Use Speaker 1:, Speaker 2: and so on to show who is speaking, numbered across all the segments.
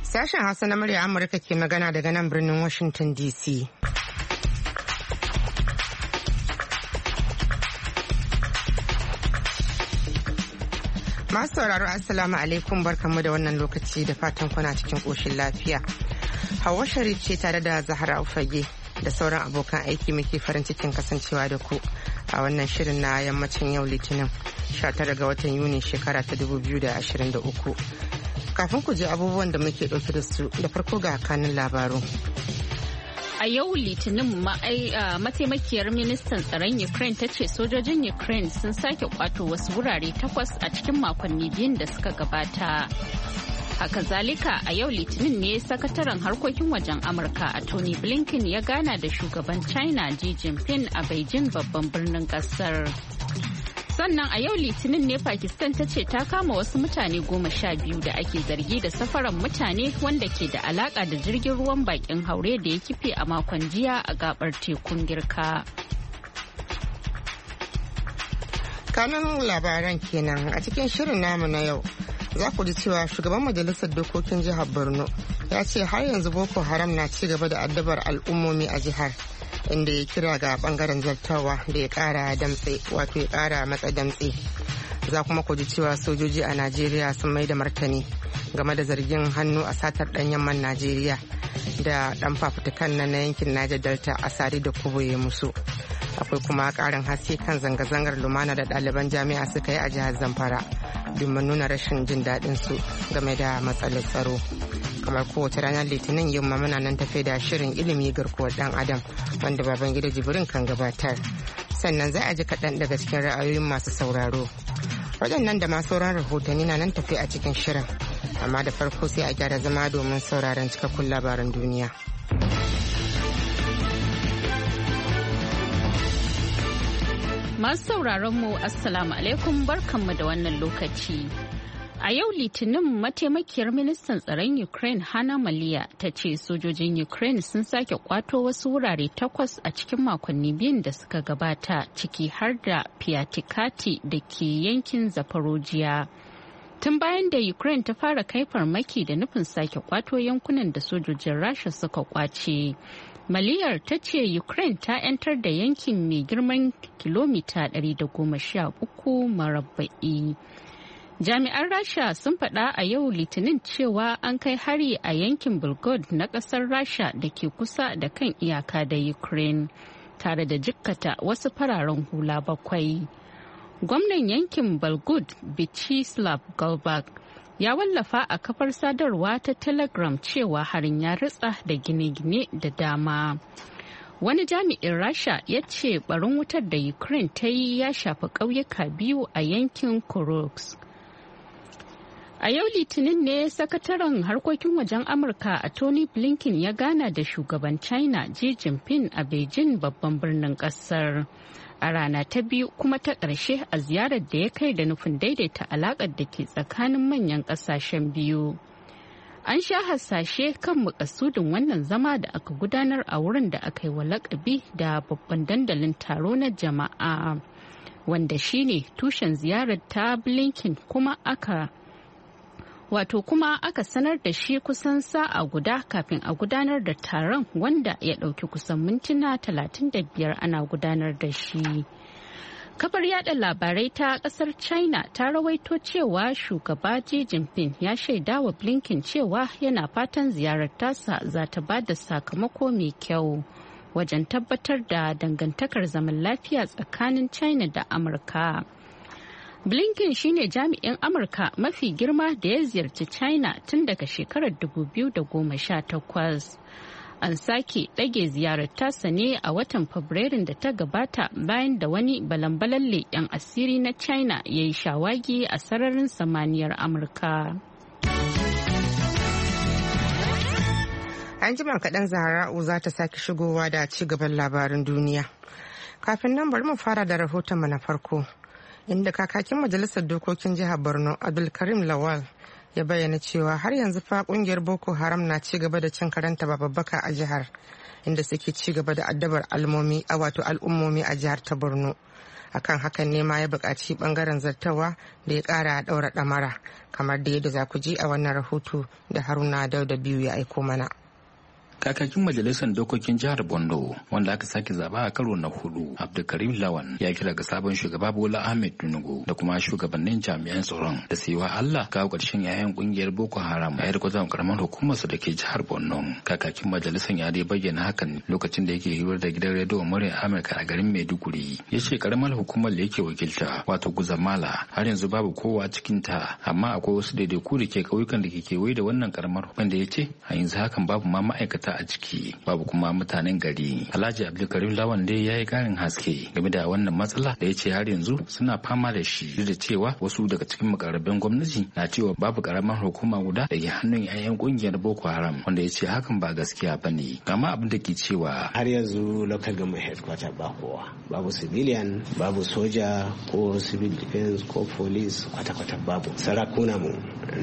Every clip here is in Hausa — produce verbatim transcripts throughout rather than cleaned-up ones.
Speaker 1: Sashen Hausa na murya Amurka ke magana daga nan birnin Washington D C. Masu sauraro Assalamu alaikum, barkanmu da wannan lokaci da fatan kuna cikin koshin lafiya. Hauwa Sharif ce tare da Zahra Ufage da sauran abokan aiki muke farin cikin kasancewa da ku a wannan shirin na yammacin yau Litinin sha tara ga watan Yuni shekara ta dubu biyu da ashirin da uku. Kafin ku je abubuwan da muke ɗauke da su da farko ga kanin labaru.
Speaker 2: A yau Litinin mataimakiyar ministan tsaron Ukraine ta ce sojojin Ukraine sun sake kwato wasu wurare takwas a cikin makonni biyun da suka gabata. Haka zalika a yau Litinin ne sakataren harkokin wajen Amurka a Tony Blinken ya gana da shugaban China Xi Jinping a Beijing babban birnin kasar. Sannan a yau Litinin ne Pakistan ta ce ta kama wasu mutane goma sha biyu da ake zargi da safaran mutane wanda ke da alaka da jirgin ruwan bakin haure da ya kife a makon jiya a gabar tekun Girka.
Speaker 1: Kanun labaran kenan a cikin shirin namu na yau. Za ku ji cewa shugaban majalisar dokokin jihar Borno ya ce har yanzu Boko Haram na ci gaba da addabar al'ummomi a jihar, inda ya kira ga bangaren zartawa da ya kara damtse wato ya kara matsa damtse. Za kuma ku ji cewa sojoji a Najeriya sun mai da martani game da zargin hannu a satar ɗanyen man Najeriya da ɗan fafutukan nan na yankin Niger Delta a Sari da Kubo ya musu. Akwai kuma ƙarin haske kan zanga-zangar lumana da ɗaliban jami'a suka yi a jihar Zamfara domin nuna rashin jin daɗin su game da matsalar tsaro. Kamar kowace ranar Litinin yin muna nan tafe da shirin ilimi garkuwar ɗan adam wanda baban gida Jibrin kan gabatar. Sannan za a ji kaɗan daga cikin ra'ayoyin masu sauraro. Waɗannan da masu sauran rahotanni na nan tafe a cikin shirin. Amma da farko sai a gyara zama domin sauraron cikakkun labaran duniya.
Speaker 2: Masu sauraron mu Assalamu alaikum, barkanmu da wannan lokaci. A yau Litinin mataimakiyar ministan tsaron Ukraine Hana Maliya ta ce sojojin Ukraine sun sake kwato wasu wurare takwas a cikin makonni biyun da suka gabata, ciki har da Piatikati da ke yankin Zaporozhye. Tun bayan da Ukraine ta fara kai farmaki da nufin sake kwato yankunan da sojojin Rasha suka kwace. Maliyar ta ce Ukraine ta 'yantar da yankin mai girman kilomita ɗari da goma sha uku marabba'i. Jami'an Rasha sun faɗa a yau Litinin cewa an kai hari a yankin Belgorod na ƙasar Rasha da ke kusa da kan iyaka da Ukraine, tare da jikkata wasu fararen hula bakwai. Gwamnan yankin Belgorod Vyacheslav Goluboc ya wallafa a kafar sadarwa ta Telegram cewa harin ya ritsa da gine-gine da dama. Wani jami'in Rasha ya ce barin wutar da Ukraine ta yi ya shafi ƙauyuka biyu a yankin Kursk. A yau Litinin ne sakataren harkokin wajen Amurka a Tony Blinken ya gana da shugaban China Xi Jinping a Beijing babban birnin kasar. A rana ta biyu kuma ta ƙarshe a ziyarar da ya kai da nufin daidaita alaƙar da ke tsakanin manyan ƙasashen biyu. An sha hasashe kan makasudin wannan zama da aka gudanar a wurin da aka yi wa lakabi da babban dandalin taro na jama'a, wanda shine tushen ziyarar ta Blinken kuma aka wato kuma aka sanar da shi kusan sa'a guda kafin a gudanar da taron, wanda ya ɗauki kusan mintuna talatin da biyar ana gudanar da shi. Kafar yada labarai ta kasar China ta rawaito cewa shugaba Xi Jinping ya shaida wa Blinken cewa yana fatan ziyarar tasa za ta ba da sakamako mai kyau wajen tabbatar da dangantakar zaman lafiya tsakanin China da Amurka. Blinken shine jami'in Amurka mafi girma da ya ziyarci China tun daga shekarar dubu biyu da goma sha takwas. An sake ɗage ziyarar tasa ne a watan Fabrairun da ta gabata bayan da wani balan-balan leƙen asiri na China ya yi shawagi a sararin samaniyar Amurka.
Speaker 1: An jima kaɗan Zahra'u za ta sake shigowa da ci gaban labarin duniya. Kafin nan bari mu fara da rahotonmu na farko, inda kakakin majalisar dokokin jihar Borno Abdulkarim Lawal ya bayyana cewa har yanzu fa kungiyar Boko Haram na ci gaba da cin karanta babbaka a jihar, inda suke ci gaba da addabar al'ummomi a wato al'ummomi a jihar ta Borno. akan hakan ne ma ya buƙaci ɓangaren zartawa da ya ƙara ɗaura ɗamara kamar da yadda za ku ji a wannan rahoto da Haruna Dauda biyu ya aiko mana.
Speaker 3: Kakakin majalisar dokokin jihar Borno wanda aka sake zaba a karo na hudu Abdulkarim Lawan ya kira ga sabon shugaba Bola Ahmed Tinubu da kuma shugabannin jami'an tsaron da su yi wa Allah kawo ƙarshen yayan kungiyar Boko Haram a yarkwazon karamar hukumarsa da ke jihar Borno. Kakakin majalisar ya dai bayyana hakan lokacin da yake hirar da gidan rediyon muryar Amurka a garin Maiduguri. Ya ce karamar hukumar da yake wakilta wato Guzamala har yanzu babu kowa cikin ta, amma akwai wasu daidaiku da ke ƙauyukan da ke kewaye da wannan karamar hukumar da ya ce a yanzu hakan babu ma ma'aikata a ciki, babu kuma mutanen gari. Alhaji Abdulkarim Lawan dai ya yi karin haske game da wannan matsala da ya ce har yanzu suna fama da shi, duk da cewa wasu daga cikin makarabin gwamnati na cewa babu karamar hukuma guda da ke hannun yayan kungiyar Boko Haram, wanda ya ce hakan ba gaskiya ba ne. Kama abin da ke cewa
Speaker 4: har yanzu local government headquarter ba kowa, babu civilian, babu soja ko civil defense ko police, kwata-kwata babu. Sarakuna mu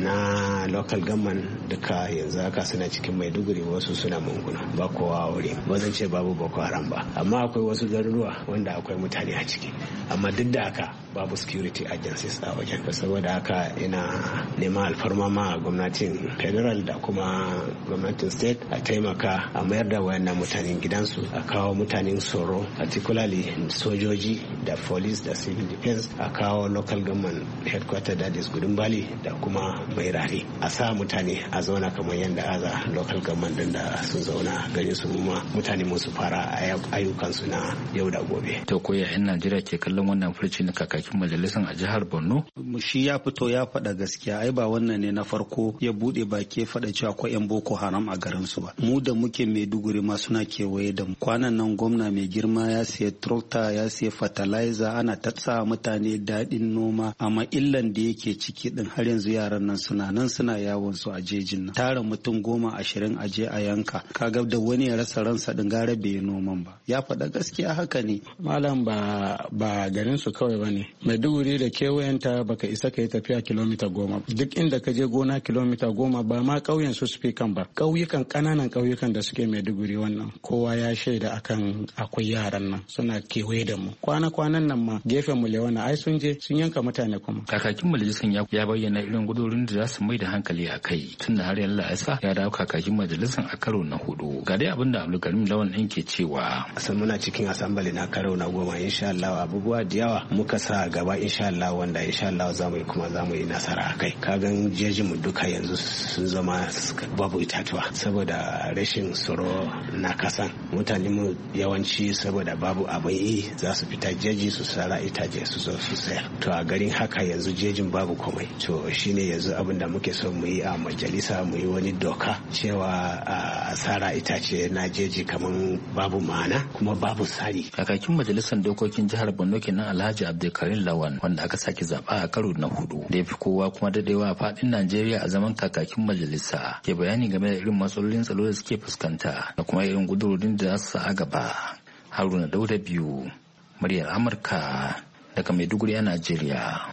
Speaker 4: na local government duka yanzu haka suna cikin Maiduguri, wasu suna Munguna, ba kowa wuri. Ba zan ce babu Boko Haram ba, amma akwai wasu garuruwa wanda akwai mutane a ciki, amma duk da haka babu security agencies a wajen. Saboda haka ina neman alfarma ma gwamnatin federal da kuma gwamnatin state a taimaka a mayar da wayannan mutanen gidansu, a kawo mutanen tsaro, particularly sojoji da police da civil defense, a kawo local government headquarter da is Gudun Bali da kuma Mairari, a sa mutane a zauna kamar yadda aza local government din da sun zauna gare su, ma mutane musu fara ayyukansu na yau da gobe.
Speaker 3: To ko ya 'yan Najeriya ke kallon wannan furci na kakakin majalisar a jihar Borno?
Speaker 5: Shi ya fito ya faɗa gaskiya, ai ba wannan ne na farko ya bude baki ya faɗa cewa akwai 'yan Boko Haram a garin su ba. Mu da muke Maiduguri ma suna kewaye da mu. Kwanan nan gwamna mai girma ya siya tractor, ya siya fertilizer, ana tatsa mutane daɗin noma, amma illan da yake ciki din har yanzu yaran nan suna nan suna yawon su a jejin nan. Tara mutum goma ashirin a je a yanka, kaga da wani ya rasa ransa din gara bai noman ba. Ya faɗa gaskiya haka ne.
Speaker 6: Malam ba ba garin su kawai bane. Maiduguri da kewayenta baka isa ka yi tafiya kilomita goma. Duk inda ka je gona kilomita goma, ba ma ƙauyen su su kan ba. Ƙauyukan ƙananan ƙauyukan da suke Maiduguri wannan kowa ya shaida akan akwai yaran nan suna kewaye da mu. Kwana-kwanan nan ma gefen mu lewana ai sun je sun yanka mutane kuma.
Speaker 3: Kakakin majalisar ya bayyana irin gudurin da za su mai da hankali a kai tun da har yalla isa ya dawo kakakin majalisar a karo na hudu. Ga dai abin da Abdulkarim Lawan ɗin ke cewa.
Speaker 4: Asan muna cikin asambali na karo na goma, insha Allah abubuwa da yawa muka sa gaba, insha Allah wanda insha Allah za mu yi kuma za mu yi nasara a kai. Kagan jejin mu duka yanzu sun zama babu itatuwa saboda rashin tsaro na kasan. Mutane mu yawanci saboda babu abin yi za su fita jeji su sara itace su zo su sayar. To a garin haka yanzu jejin babu komai. To shine yanzu abin da muke so mu yi a majalisa, mu yi wani doka cewa a sara itace na jeji kaman babu ma'ana kuma babu sari.
Speaker 3: Kakakin majalisar dokokin jihar Borno kenan Alhaji Abdulkarim Lawan, wanda aka sake zaba a karo na hudu da ya fi kowa kuma dadewa a fadin Najeriya a zaman kakakin majalisa, ke bayani game da irin matsalolin tsaro da suke fuskanta da kuma irin gudurorin da za su sa a gaba. Haruna Dauda biyu, muryar Amurka daga Maiduguri a Najeriya.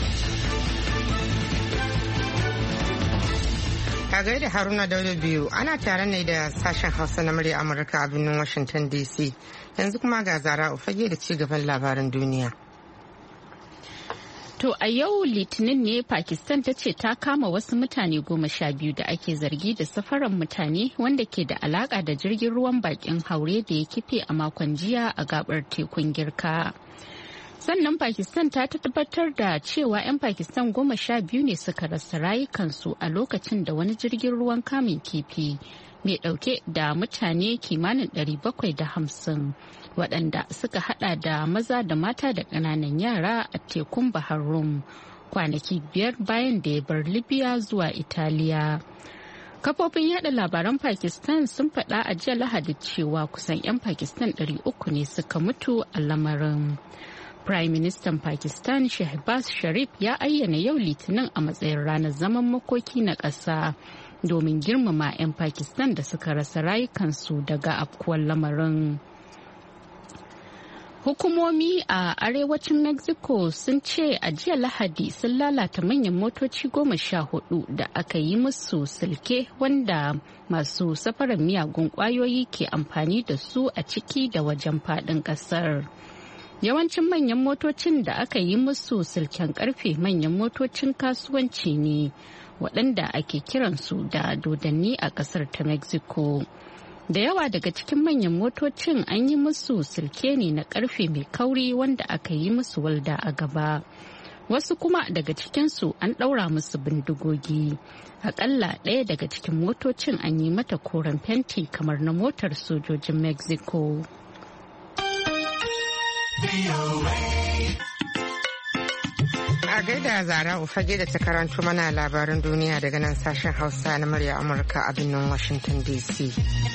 Speaker 1: A gaida Haruna Dauda biyu, ana tare ne da sashen Hausa na murya Amurka a birnin Washington D C. Yanzu kuma ga Zara Ufage da ci gaban labaran duniya.
Speaker 2: To a yau Litinin ne Pakistan ta ce ta kama wasu mutane goma sha biyu da ake zargi da safaran mutane wanda ke da alaka da jirgin ruwan bakin haure da ya kife a makon jiya a gabar tekun Girka. Sannan Pakistan ta tabbatar da cewa 'yan Pakistan goma sha biyu ne suka rasa rayukansu a lokacin da wani jirgin ruwan kamun kifi mai dauke da mutane kimanin ɗari bakwai da hamsin waɗanda suka hada da maza da mata da ƙananan yara a tekun Bahar Rum kwanaki biyar bayan da ya bar Libya zuwa Italiya. Kafofin yada labaran Pakistan sun faɗa a jiya Lahadi cewa kusan 'yan Pakistan ɗari uku ne suka mutu a lamarin. Prime Minister Pakistan Shehbaz Sharif ya ayyana yau Litinin a matsayin ranar zaman makoki na ƙasa domin girmama 'yan Pakistan da suka rasa rayukansu daga afkuwar lamarin. Hukumomi a arewacin Mexico sun ce a jiya Lahadi sun lalata manyan motoci goma sha hudu da aka yi musu silke wanda masu safarar miyagun kwayoyi ke amfani da su a ciki da wajen fadin kasar. Yawancin manyan motocin da aka yi musu silken karfe manyan motocin kasuwanci ne waɗanda ake kiransu da dodanni a ƙasar ta Mexico. Da yawa daga cikin manyan motocin an yi musu silke ne na karfe mai kauri wanda aka yi musu walda a gaba. Wasu kuma daga cikinsu an ɗaura musu bindigogi. Akalla ɗaya daga cikin motocin an yi mata koren fenti kamar na motar sojojin Mexico.
Speaker 1: A gaida Zara Ufage da ta karanto mana labaran duniya daga nan sashen Hausa na murya Amurka a birnin Washington D C.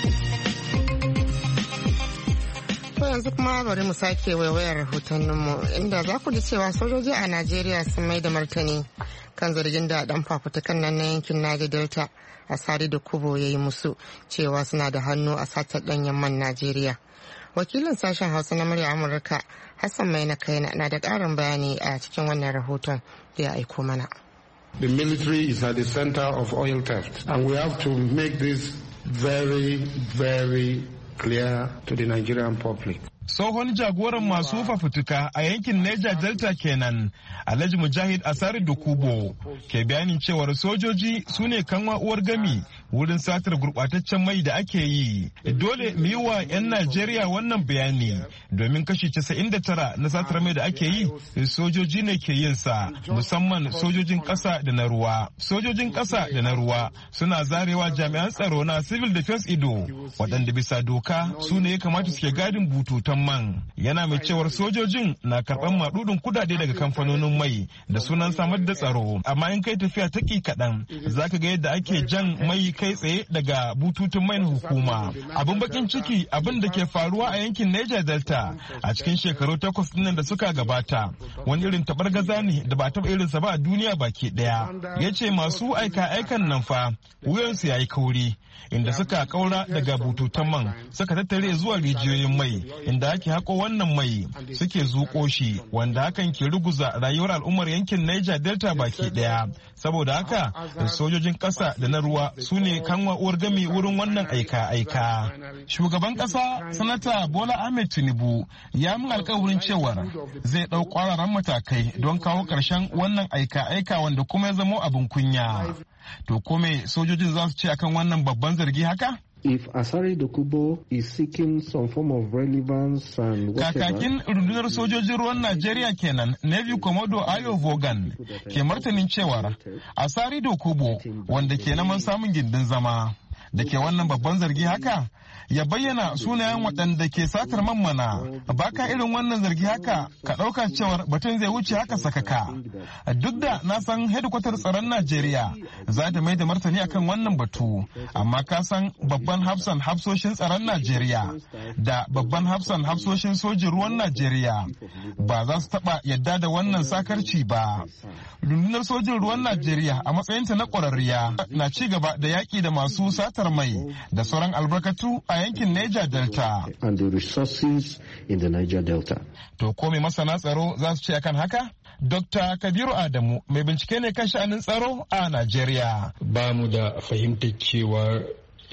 Speaker 1: To yanzu kuma bari mu sake waiwayar rahotanninmu inda za ku ji cewa sojoji a Najeriya sun mai da martani kan zargin da dan fafutukan nan na yankin Niger Delta a Sadi da Kubo ya yi musu cewa suna da hannu a satar ɗanyen man Najeriya. Wakilin sashen Hausa na murya Amurka Hassan Maina Kaina na da ƙarin bayani a cikin wannan rahoton da ya aiko mana.
Speaker 7: The military is at the center of oil theft and we have to make this very, very clear to the Nigerian public.
Speaker 8: Tsohon jagoran masu fafutuka a yankin Niger Delta kenan, Alhaji Mujahid Asari Dokubo, ke bayanin cewar sojoji su ne kanwa uwar gami wurin satar gurbataccen mai da ake yi. Dole mu yi wa 'yan Najeriya wannan bayani domin kashi casa'in da tara na satar mai da ake yi sojoji ne ke yin sa, musamman sojojin ƙasa da na ruwa. Sojojin ƙasa da na ruwa suna zarewa jami'an tsaro na civil defense ido, waɗanda bisa doka su ne ya kamata suke gadin bututun man. Yana mai cewar sojojin na karɓar maɗuɗin kudade daga kamfanonin mai da sunan samar da tsaro, amma in kai tafiya taki kaɗan za ka ga yadda ake jan mai kai tsaye daga bututun mai na hukuma. Abin bakin ciki abin da ke faruwa a yankin Niger Delta a cikin shekaru takwas dinnan da suka gabata wani irin tabargaza ne da ba taɓa irinsa ba a duniya baki ɗaya. Ya ce masu aika aikan nan fa wuyansu ya yi kauri, inda suka kaura daga bututun man suka tattare zuwa rijiyoyin mai inda ake hako wannan mai suke zuƙo shi, wanda hakan ke ruguza rayuwar al'ummar yankin Niger Delta baki daya. Saboda haka sojojin ƙasa da na ruwa su ne kanwa uwar gami wurin wannan aika-aika. Shugaban ƙasa Sanata Bola Ahmed Tinubu ya min alƙawarin cewar zai ɗau ƙwararan matakai don kawo ƙarshen wannan aika-aika wanda kuma ya zamo abin kunya. To kome sojojin za su ce akan wannan babban zargi haka?
Speaker 7: If Asari Dokubo is seeking some form of relevance and whatever.
Speaker 8: Kakakin rundunar sojojin ruwan Najeriya kenan, Navy Commodore Ayo Vogan, ke martanin cewar Asari Dokubo wanda ke naman samun gindin zama da ke wannan babban zargi haka ya bayyana sunayen waɗanda ke satar mammana. Baka irin wannan zargi haka ka ɗauka cewar batun zai wuce haka sakaka. Duk da na san hedikwatar tsaron Najeriya za ta mai da martani akan wannan batu, amma ka san babban hafsan hafsoshin tsaron Najeriya da babban hafsan hafsoshin sojin ruwan Najeriya ba za su taɓa yadda da wannan sakarci ba. Rundunar sojin ruwan Najeriya a matsayinta na ƙwararriya na ci gaba da yaƙi da masu satar mai da sauran albarkatu a yankin Niger Delta.
Speaker 7: And the resources in the Niger Delta.
Speaker 8: To ko mai masana tsaro za su ce akan haka? Dokta Kabiru Adamu mai bincike ne kan sha'anin tsaro a Najeriya.
Speaker 9: Ba mu da fahimtar cewa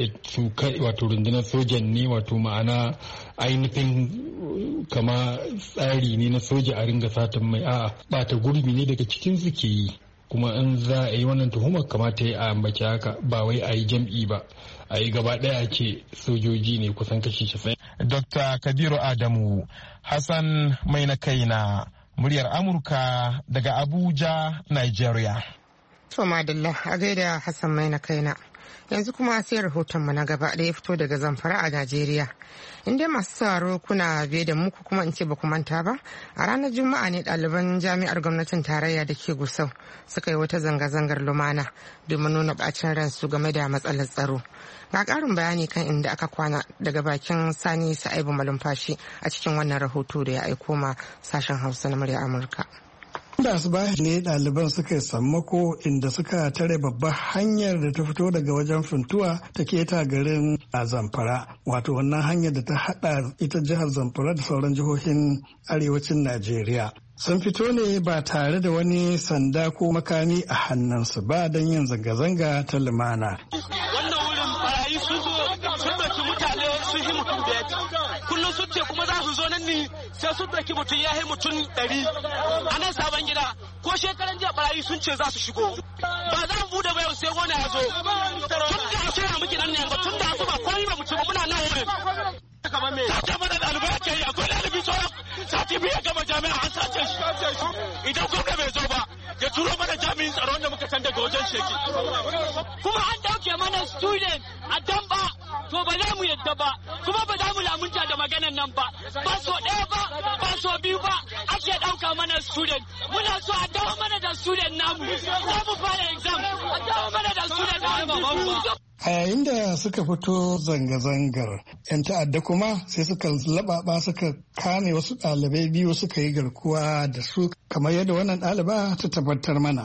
Speaker 9: su kai wato rundunar sojan ne, wato ma'ana ainihin kama tsari ne na soja a ringa satan mai, a bata gurbi ne daga cikin su ke yi. Kuma in za a yi wannan tuhumar kamata ya ambaci haka, ba wai a yi jam'i ba, a yi gaba ɗaya ce sojoji ne kusan kashi shafai.
Speaker 8: Dokta Kabiru Adamu, Hassan mai na kaina, muryar Amurka daga Abuja, Nigeria.
Speaker 1: To madalla a gaida Hassan mai na kaina. Yanzu kuma sai rahotonmu na gaba da ya fito daga Zamfara a Najeriya. Inda masu sauraro kuna biye da muku kuma in ce ba ku manta ba, a ranar Juma'a ne ɗaliban jami'ar gwamnatin tarayya da ke Gusau suka yi wata zanga-zangar lumana domin nuna bacin ransu game da matsalar tsaro. Ga ƙarin bayani kan inda aka kwana daga bakin Sani Sa'ibu Malumfashi a cikin wannan rahoto da ya aiko ma sashen Hausa na murya Amurka.
Speaker 10: Da asuba ne ɗaliban suka yi sammako inda suka tare babbar hanyar da ta fito daga wajen Funtuwa ta keta garin a Zamfara, wato wannan hanyar da ta haɗa ita jihar Zamfara da sauran jihohin arewacin Najeriya. Sun fito ne ba tare da wani sanda ko makami a hannunsu ba don yin zanga-zanga ta lumana.
Speaker 11: Wannan wurin barayi sun zo sun ɗauki mutane sun yi mutum biyar kullum sun ce kuma za su zo nan ni sai sun ɗauki mutum ya yi mutum ɗari a nan sabon gida ko shekaran jiya barayi sun ce za su shigo ba za mu bude ba yau sai wani ya zo tun da a shirya muke nan ne ba tun da su ba komai ba mu ci ba muna nan wurin sace mana ɗalibai ake yi akwai ɗalibi sauran sati biyu ya gama jami'a an sace shi idan gwamna bai zo ba ya turo mana jami'in tsaron da muka san daga wajen sheki kuma an dauke mana student a damba to ba za mu yadda ba kuma ba za mu lamunta da maganan nan ba ba so ɗaya ba ba so biyu ba ake ɗauka mana student muna so a dawo mana da student namu za mu fara exam a dawo mana da student namu.
Speaker 10: A yayin da suka fito zanga-zangar, 'yan ta'adda kuma sai suka laɓaɓa suka kame wasu ɗalibai biyu suka yi garkuwa da su kamar yadda wannan ɗaliba ta tabbatar mana.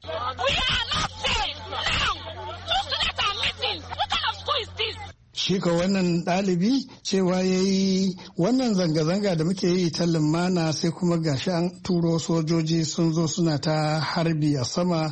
Speaker 10: Shi ka wannan ɗalibi cewa ya yi wannan zanga-zanga da muke yi ta lumana sai kuma gashi an turo sojoji sun zo suna ta harbi a sama.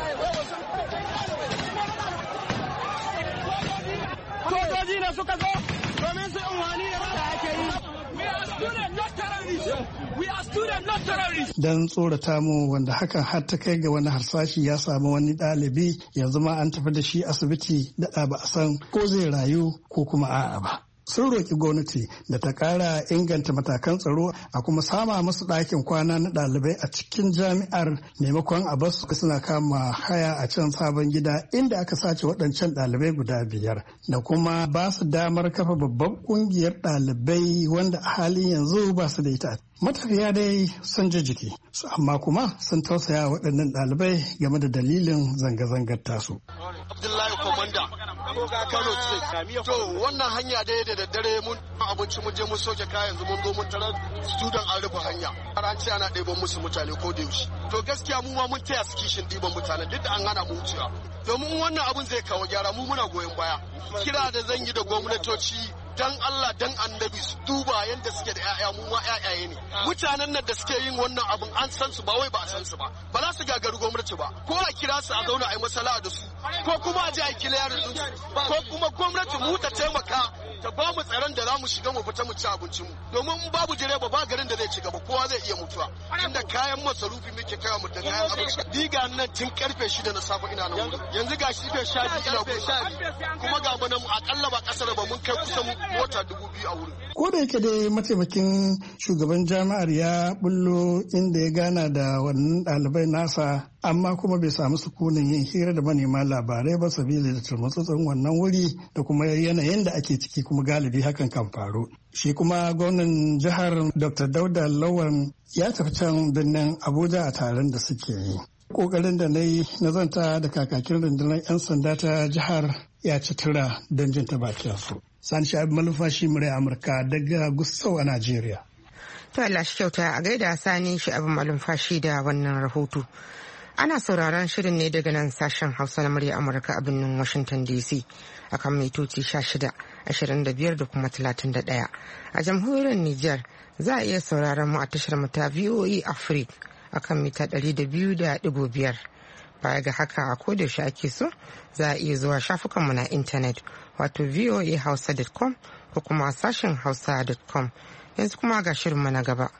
Speaker 11: Suka zo domin su unwani da da ake yi. We are student not terrorists. We are student not terrorists.
Speaker 10: Dan tsorata mu wanda hakan har ta kai ga wani harsashi ya samu wani ɗalibi yanzu ma an tafi da shi asibiti da ba a san ko zai rayu ko kuma a'a ba. Sun roƙi gwamnati da ta ƙara inganta matakan tsaro a kuma sama musu ɗakin kwana na ɗalibai a cikin jami'ar maimakon a basu suna kama haya a can sabon gida inda aka sace waɗancan ɗalibai guda biyar da kuma ba su damar kafa babban ƙungiyar ɗalibai wanda a halin yanzu ba su da ita. Matafiya dai sun ji jiki, amma kuma sun tausaya waɗannan ɗalibai game da dalilin zanga-zangar tasu.
Speaker 12: Abdullahi Komanda, Kano State. To wannan hanya dai da daddare mun abinci mun je mun soke kayan yanzu mun zo mun tarar student an rufe hanya. Har an ce ana ɗeban musu mutane ko da yaushe. To gaskiya mu ma mun taya su kishin ɗiban mutane duk da an hana mu wucewa. Domin wannan abun zai kawo gyara mu muna goyon baya. Kira da zan yi da gwamnatoci dan Allah dan annabi su duba yadda suke da 'ya'ya mu ma 'ya'yaye ne mutanen nan da suke yin wannan abin an san su ba wai ba a san su ba ba za su gagari gwamnati ba ko a kira su a zauna a yi masala da su ko kuma a je a yi kiliyar su ko kuma gwamnati mu ta taimaka ta ba mu tsaron da za mu shiga mu fita mu ci abincin mu domin in babu direba ba garin da zai ci gaba kowa zai iya mutuwa inda kayan masarufi muke kai mu da kayan abinci diga nan tun karfe shida na safe ina nan wuri yanzu ga shi karfe sha biyu ina kusa kuma ga mu nan akalla ba kasar ba mun kai kusan mota dubu biyu a wurin.
Speaker 10: Ko da yake dai mataimakin shugaban jami'ar ya bullo inda ya gana da wannan ɗalibai nasa amma kuma bai samu sukunin yin hira da manema labarai ba sabili da turmutsutsun wannan wuri da kuma yanayin da ake ciki kuma galibi hakan kan faru. Shi kuma gwamnan jihar Doctor Dauda Lawan ya tafi can birnin Abuja a taron da suke yi. Kokarin da na yi na zanta da kakakin rundunar 'yan sanda ta jihar ya ci tura don jin ta bakin su. Sani Shabi Malumfashi murai Amurka daga Gusau a Najeriya.
Speaker 1: To Allah shi kyauta a gaida Sani Shabi Malumfashi da wannan rahoto. Ana sauraron shirin ne daga nan sashen Hausa na murya Amurka a birnin Washington D C akan mitoci sha shida, ashirin da biyar da kuma talatin da ɗaya. A jamhuriyar Nijar za a iya sauraron mu a tashar mu ta V O A Africa akan mita ɗari da biyu da ɗigo biyar. Baya ga haka a kodayaushe ake so za a iya zuwa shafukanmu na intanet wato voa hausa dot com ko kuma sashen hausa dot com. Yanzu kuma ga shirinmu na gaba.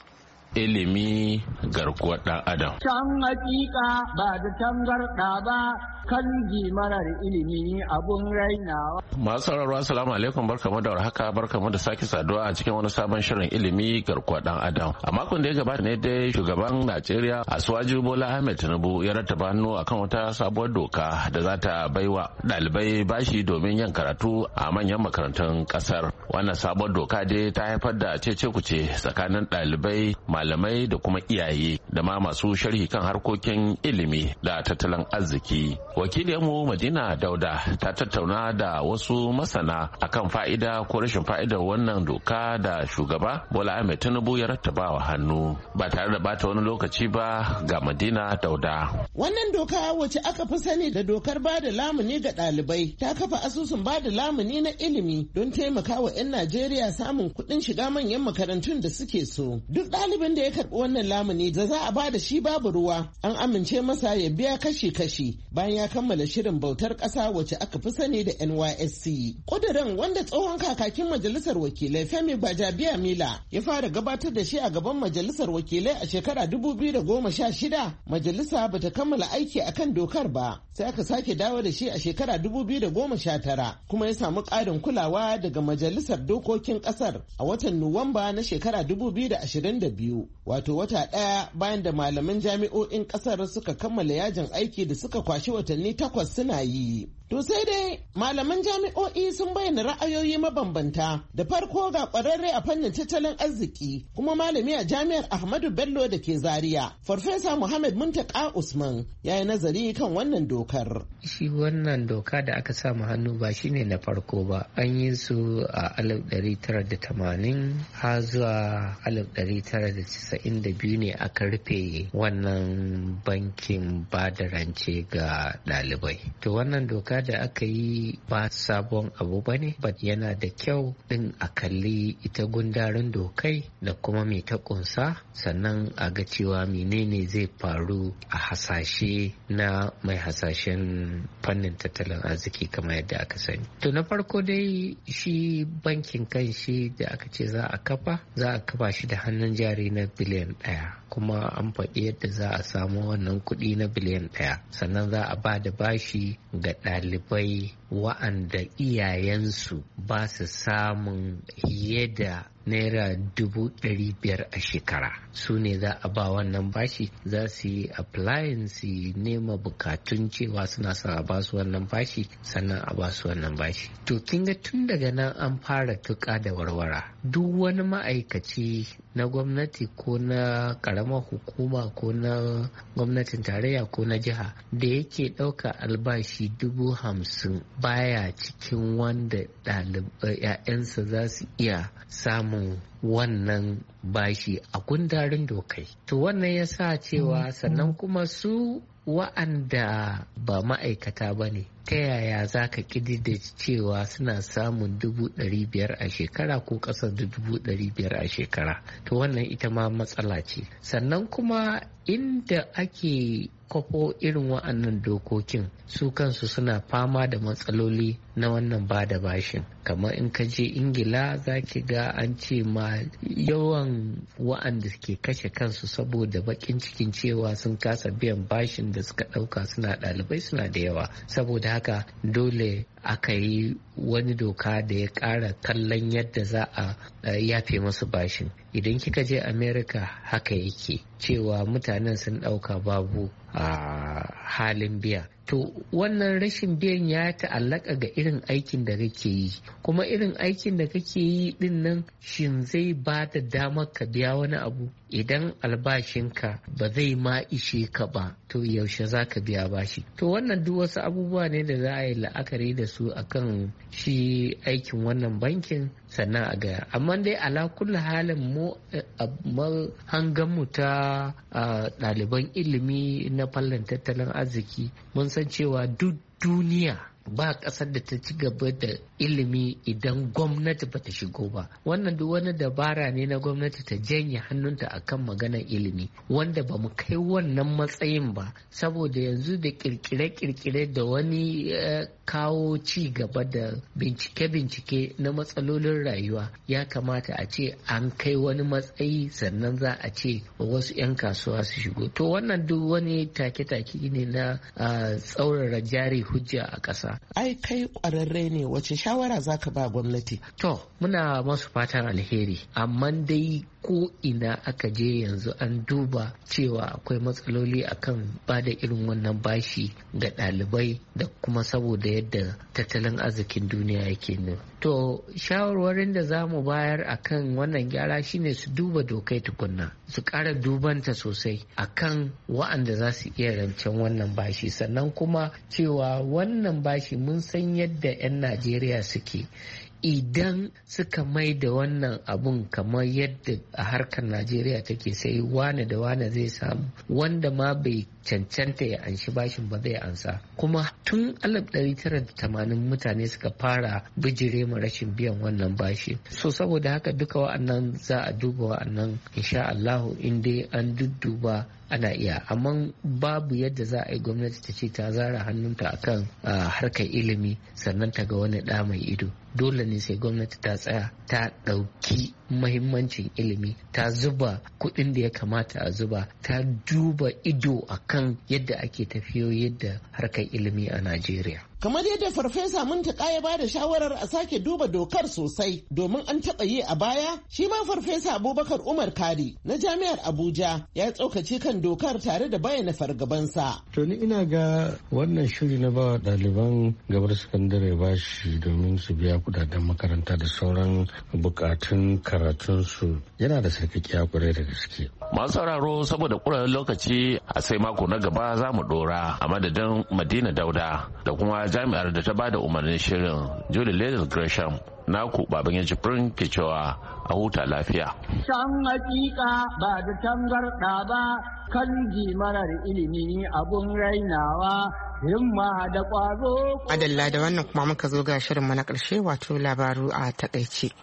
Speaker 13: Ilimi garkuwar ɗan adam.
Speaker 14: Can hakika ba da tangarɗa ba kan marar ilimi abun rainawa.
Speaker 13: Masu sauraro assalamu alaikum barkamu da warhaka barkamu da sake saduwa a cikin wani sabon shirin ilimi garkuwar ɗan adam. A makon da ya gabata ne dai shugaban Najeriya Asuwaju Bola Ahmed Tinubu ya rattaba hannu akan wata sabuwar doka da za ta baiwa ɗalibai bashi domin yin karatu a manyan makarantun ƙasar. Wannan sabuwar doka dai ta haifar da cece-kuce tsakanin ɗalibai malamai da kuma iyaye da ma masu sharhi kan harkokin ilimi da tattalin arziki. Wakiliyarmu Madina Dauda ta tattauna da wasu masana akan fa'ida ko rashin fa'idar wannan doka da shugaba Bola Ahmed Tinubu ya rattaba wa hannu. Ba tare da bata wani lokaci ba ga Madina Dauda.
Speaker 15: Wannan doka wacce aka fi sani da dokar ba da lamuni ga ɗalibai ta kafa asusun ba da lamuni na ilimi don taimaka wa 'yan Najeriya samun kuɗin shiga manyan makarantun da suke so. Duk ɗalibin malamin da ya karɓi wannan lamuni da za a ba da shi babu ruwa an amince masa ya biya kashi-kashi bayan ya kammala shirin bautar ƙasa wacce aka fi sani da N Y S C. Ƙudurin wanda tsohon kakakin majalisar wakilai Femi Gbajabiamila ya fara gabatar da shi a gaban majalisar wakilai a shekara dubu biyu da goma sha shida, majalisa bata kammala aiki akan dokar ba sai aka sake dawo da shi a shekara dubu biyu da goma sha tara kuma ya samu ƙarin kulawa daga majalisar dokokin ƙasar a watan Nuwamba na shekara dubu biyu da ashirin da biyu, wato wata ɗaya bayan da malaman jami'o'in ƙasar suka kammala yajin aiki da suka kwashi watanni takwas suna yi. To sai dai malaman jami'o'i sun bayyana ra'ayoyi mabambanta. Da farko ga ƙwararre a fannin tattalin arziki kuma malami a jami'ar Ahmadu Bello da ke Zaria, Farfesa Muhammad Muntaka Usman ya yi nazari kan wannan dokar.
Speaker 16: Shi wannan doka da aka sa mu hannu ba shi ne na farko ba. An yi su a alif ɗari tara da tamanin har zuwa alif ɗari tara da casa'in da biyu ne aka rufe wannan bankin ba da rance ga ɗalibai. To wannan doka da aka yi ba sabon abu ba ne, but yana da kyau din a kalli ita gundarin dokai da kuma mai ta kunsa, sannan a ga cewa menene zai faru a hasashe na mai hasashen fannin tattalin arziki kamar yadda aka sani. To na farko dai shi bankin kan shi da aka ce za a kafa za a kafa shi da hannun jari na biliyan ɗaya, kuma an faɗi yadda za a samu wannan kuɗi na biliyan ɗaya, sannan za a ba da bashi ga ɗalibai wa'anda iyayensu ba su samun fiye da naira dubu ɗari biyar a shekara. Su ne za a ba wannan bashi, za su yi applying su nema bukatun cewa suna son a ba su wannan bashi, sannan a ba su wannan bashi. To kin ga tun daga nan an fara tuka da warwara. Duk wani ma'aikaci na gwamnati ko na karamar hukuma ko na gwamnatin tarayya ko na jiha da yake ɗauka albashi dubu hamsin baya cikin wanda ɗalibai 'ya'yansa za su iya samun wannan bashi a gundarin dokai. To wannan ya sa cewa sannan kuma su wa'anda ba ma'aikata ba ne, ta yaya za ka da cewa suna samun dubu ɗari biyar a shekara ko ƙasa da dubu ɗari biyar a shekara? To wannan ita ma matsala ce. Sannan kuma inda ake kwafo irin wa'annan dokokin su kansu suna fama da matsaloli na wannan ba da bashin. Kamar in ka je Ingila za ki ga an ce ma yawan wa'anda ke kashe kansu saboda bakin cikin cewa sun kasa biyan bashin da suka ɗauka suna ɗalibai suna da yawa. Saboda haka dole aka yi wani doka da ya ƙara kallon yadda za a yafe masu bashin. Idan kika je America haka yake cewa mutanen sun ɗauka babu a halin biya. To wannan rashin biyan ya ta'allaka ga irin aikin da kake yi, kuma irin aikin da kake yi din nan shin zai ba da damar ka biya wani abu? Idan albashinka ba zai ma ishe ka ba, to yaushe za ka biya bashi? To wannan duk wasu abubuwa ne da za a yi la'akari da su akan shi aikin wannan bankin sannan a gaya. Amma dai ala kulli halin mu hangan mu ta ɗaliban ilimi na fannin tattalin arziki mun san cewa duk duniya ba ƙasar da ta ci gaba da ilimi idan gwamnati ba ta shigo ba. Wannan duk wani dabara ne na gwamnati ta janye hannunta akan maganar ilimi, wanda ba mu kai wannan matsayin ba saboda yanzu da kirkire-kirkire da wani uh, kawo ci gaba da bincike-bincike na matsalolin rayuwa. Ya kamata a ce an kai wani matsayi sannan za a ce wasu 'yan kasuwa su shigo. To wannan duk wani take-take ne na uh, tsaurara jari hujja a ƙasa.
Speaker 15: Ai kai ƙwararre ne, wace shawara za ka ba gwamnati?
Speaker 16: To muna masu fatan alheri, amma dai ko ina aka je yanzu an duba cewa akwai matsaloli akan ba da irin wannan bashi ga ɗalibai da kuma saboda yadda tattalin arzikin duniya yake ne. To shawarwarin da za mu bayar akan wannan gyara shine su duba dokai tukunna, su ƙara dubanta sosai akan wa'anda za su iya rancen wannan bashi, sannan kuma cewa wannan bashi mun san yadda 'yan Najeriya suke. idan suka mai da wannan abun kamar yadda a harkar Najeriya take sai wane da wane zai samu wanda ma bai cancanta ya anshi bashin ba zai ansa. Kuma tun alif ɗari tara da tamanin mutane suka fara bijire ma rashin biyan wannan bashi. So saboda haka duka wa'annan za a duba wa'annan insha Allahu in dai an dudduba ana iya, amma babu yadda za a yi gwamnati ta ce ta zara hannunta akan harkar ilimi sannan ta ga wani ɗa mai ido. Dole ne sai gwamnati ta tsaya ta ɗauki mahimmancin ilimi, ta zuba kuɗin da ya kamata a zuba, ta duba ido akan yadda ake tafiyo yadda harkar ilimi a Najeriya.
Speaker 15: Kamar yadda Farfesa Muntaka ya ba da shawarar a sake duba dokar sosai domin an taɓa yi a baya, shi ma Farfesa Abubakar Umar Kari na Jami'ar Abuja ya tsokaci kan dokar tare da bayyana fargabansa.
Speaker 17: To ni ina ga wannan shiri na ba ɗaliban gabar sakandare bashi domin su biya kudaden makaranta da sauran bukatun karatunsu yana da sarkakiya kwarai da gaske.
Speaker 13: Masu sauraro saboda ƙuraren lokaci a sai mako na gaba za mu ɗora a madadin Madina Dauda da kuma jami'ar da ta bada umarnin shirin Julie Ladies Gresham naku baban ya jibrin ke cewa a huta lafiya.
Speaker 14: Can hakika ba da tangarɗa ba kan marar ilimi abun rainawa himma da ƙwazo.
Speaker 1: Adalla da wannan kuma muka zo ga shirinmu na ƙarshe wato labaru a takaice.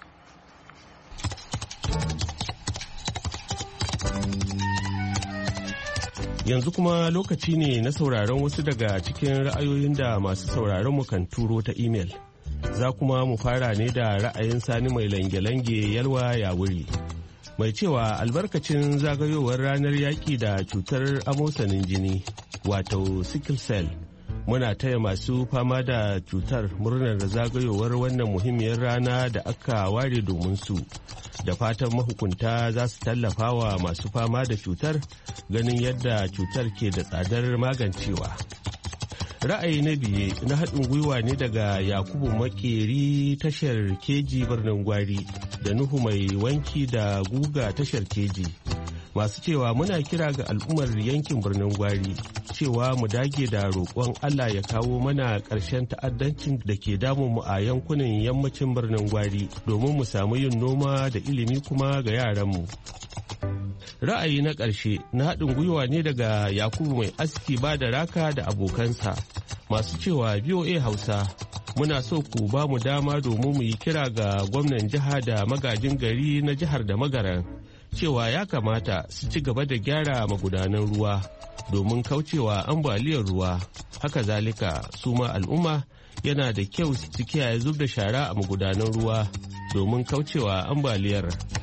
Speaker 18: Yanzu kuma lokaci ne na sauraron wasu daga cikin ra'ayoyin da masu sauraron mu kan turo ta imel. Za kuma mu fara ne da ra'ayin Sani mai lange-lange yalwa ya wuri. Mai cewa albarkacin zagayowar ranar yaƙi da cutar amosanin jini wato sickle cell. Muna taya masu fama da cutar murnar zagayowar wannan muhimmiyar rana da aka ware domin su. Da fatan mahukunta za su tallafa wa masu fama da cutar ganin yadda cutar ke da tsadar magancewa. Ra'ayi na biye na haɗin gwiwa ne daga Yakubu Makeri tashar Keji birnin Gwari da Nuhu mai wanki da guga tashar Keji. Masu cewa muna kira ga al'ummar yankin birnin Gwari cewa mu dage da roƙon Allah ya kawo mana ƙarshen ta'addancin da ke damun mu a yankunan yammacin birnin Gwari domin mu samu yin noma da ilimi kuma ga yaranmu. Ra'ayi na ƙarshe na haɗin gwiwa ne daga Yakubu mai aski ba da raka da abokansa masu cewa V O A Hausa muna so ku ba mu dama domin mu yi kira ga gwamnan jiha da magajin gari na jihar da magaran cewa ya kamata su ci gaba da gyara magudanan ruwa domin kaucewa ambaliyar ruwa. Haka zalika su ma al'umma yana da kyau su kiyaye zub da shara a magudanan ruwa domin kaucewa ambaliyar.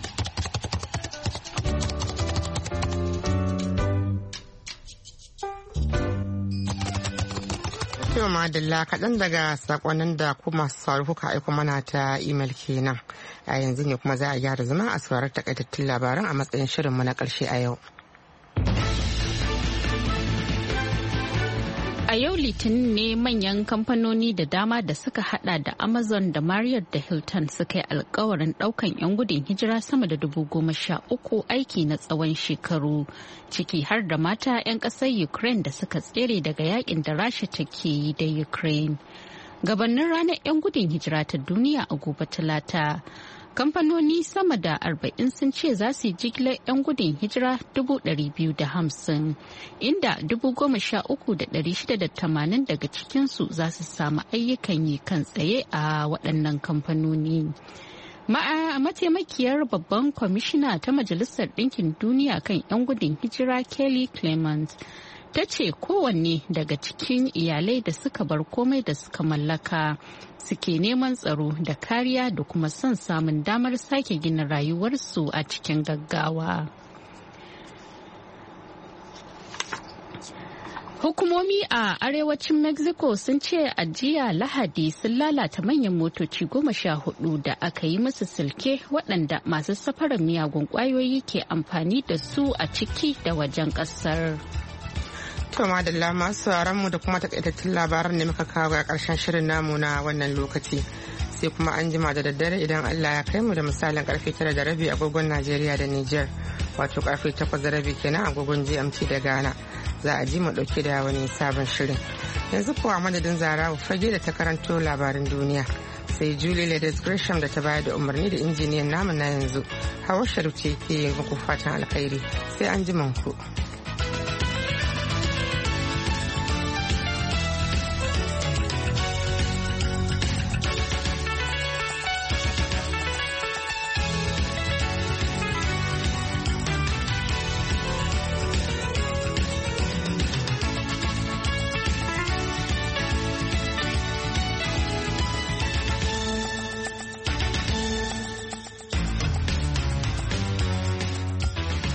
Speaker 1: Yau madalla kaɗan daga sakonnin da kuma sauraro kuka aiko mana ta imel kenan. A yanzu ne kuma za a gyara zama a sauraron takaitattun labaran a matsayin shirinmu na ƙarshe a yau.
Speaker 2: A yau Litinin ne manyan kamfanoni da dama da suka hada da Amazon da Marriott da Hilton suka yi alkawarin daukan 'yan gudun hijira sama da dubu goma sha uku aiki na tsawon shekaru, ciki har da mata 'yan ƙasar Ukraine da suka tsere daga yakin da Rasha take yi da Ukraine. Gabanin ranar 'yan gudun hijira ta duniya a gobe Talata. Kamfanoni sama da arba'in sun ce za su yi jigilar 'yan gudun hijira dubu ɗari biyu da hamsin, inda dubu goma sha uku da ɗari shida da tamanin daga cikinsu za su samu ayyukan yi kan tsaye a waɗannan kamfanoni. Mataimakiyar babban kwamishina ta Majalisar Ɗinkin Duniya kan 'yan gudun hijira Kelly Clement ta ce kowanne daga cikin iyalai da suka bar komai da suka mallaka suke neman tsaro da kariya da kuma son samun damar sake gina rayuwarsu a cikin gaggawa. Hukumomi a arewacin Mexico sun ce a jiya Lahadi sun lalata manyan motoci goma sha hudu da aka yi musu silke waɗanda masu safarar miyagun ƙwayoyi ke amfani da su a ciki da wajen ƙasar.
Speaker 1: To madalla masu mu da kuma takaitattun labaran da muka kawo ga karshen shirin namu na wannan lokaci, sai kuma an jima da daddare idan Allah ya kai mu da misalin karfe tara da rabi agogon Najeriya da Niger, wato karfe takwas da rabi kenan agogon G M T da Ghana, za a ji mu dauke da wani sabon shirin. Yanzu kuwa madadin Zarawa Fage da ta karanto labaran duniya sai Julie Ladies Gresham da ta bayar da umarni da injiniyan namu na yanzu. Hawa Sharif ce ke muku fatan alkhairi sai an ji ku.